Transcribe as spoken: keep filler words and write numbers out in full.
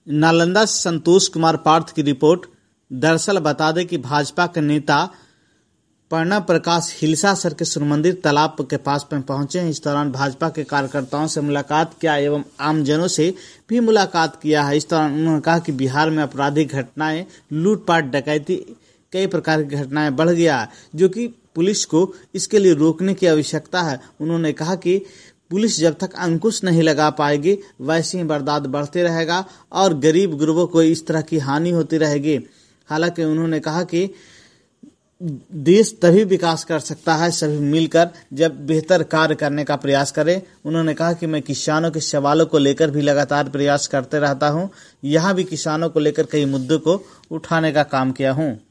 नालंदा से संतोष कुमार पार्थ की रिपोर्ट। दरअसल बता दें कि भाजपा के नेता प्रणव प्रकाश हिलसासर के सूर्य मंदिर तालाब के पास में पहुंचे हैं। इस दौरान भाजपा के कार्यकर्ताओं से मुलाकात किया एवं आमजनों से भी मुलाकात किया है। इस दौरान उन्होंने कहा कि बिहार में आपराधिक घटनाएं, लूटपाट, डकैती, कई प्रकार की घटनाएं बढ़ गया है, जो कि पुलिस को इसके लिए रोकने की आवश्यकता है। उन्होंने कहा कि पुलिस जब तक अंकुश नहीं लगा पाएगी वैसे ही बर्बाद बढ़ते रहेगा और गरीब गुरबों को इस तरह की हानि होती रहेगी। हालांकि उन्होंने कहा कि देश तभी विकास कर सकता है सभी मिलकर जब बेहतर कार्य करने का प्रयास करें। उन्होंने कहा कि मैं किसानों के सवालों को लेकर भी लगातार प्रयास करते रहता हूं। यहां भी किसानों को लेकर कई मुद्दों को उठाने का काम किया हूं।